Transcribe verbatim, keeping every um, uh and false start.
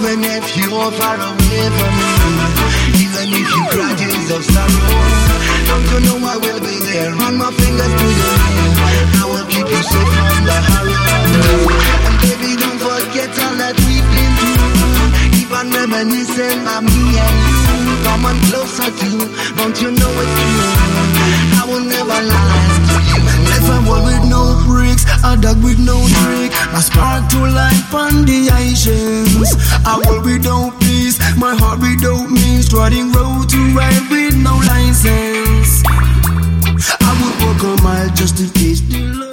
Even if you're far away from me, even if you cry tears of sorrow, don't you know I will be there? Run my fingers through your hair, I will keep you safe from the harrow. And baby, don't forget all that we've been through. Keep on reminiscing about me and you. Come on closer to, don't you know it's true? I will never lie to you. If I'm one with no bricks, a dog with no trick, my spark to life on the oceans. I will without peace, my heart without me, striding road to ride with no license. I would walk a mile just to taste the love.